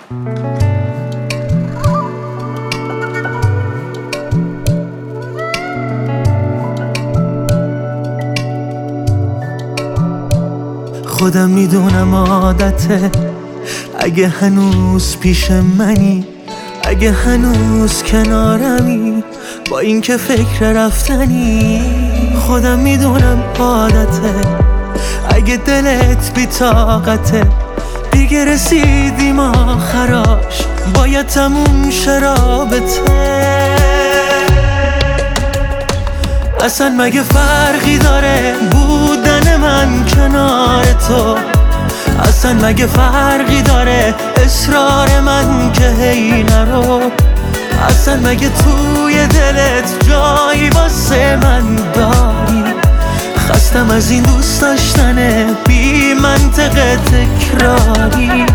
خودم میدونم عادته، اگه هنوز پیش منی، اگه هنوز کنارمی، با این که فکر رفتنی. خودم میدونم عادته، اگه دلت بی طاقته، دیگه رسیدیم آخراش، باید تموم شه رابطه. اصلا مگه فرقی داره بودن من کنار تو؟ اصلا مگه فرقی داره اصرار من که هی نرو؟ اصلا مگه توی دلت جایی واسه من داری؟ خستم از این دوست داشتن بی منطق تکراری.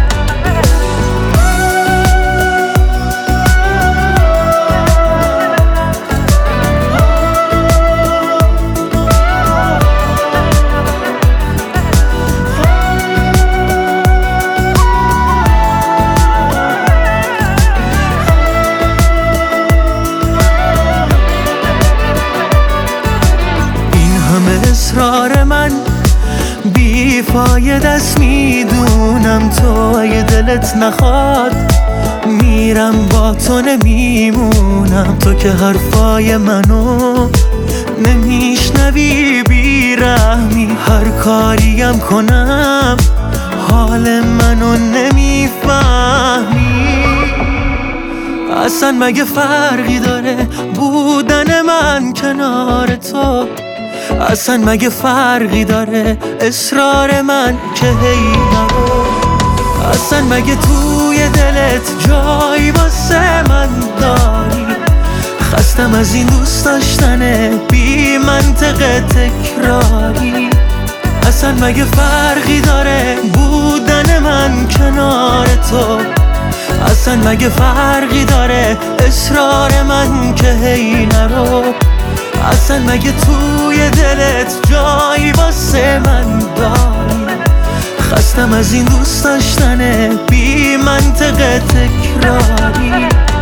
اصرار من بیفایده است، میدونم تو اگه دلت نخواد میرم با تو نمیمونم. تو که حرفای منو نمیشنوی، بیرحمی، هر کاریم کنم حال منو نمیفهمی. اصلا مگه فرقی داره بودن من کنار تو؟ اصلا مگه فرقی داره اصرار من که هی نرو؟ اصلا مگه توی دلت جایی واسه من داری؟ خستم از این دوست داشتن بی منطق تکراری. اصلا مگه فرقی داره بودن من کنار تو؟ اصلا مگه فرقی داره اصرار من که هی نرو؟ اصلا مگه توی دلت جایی واسه من داری؟ خستم از این دوست داشتن بی منطق تکراری.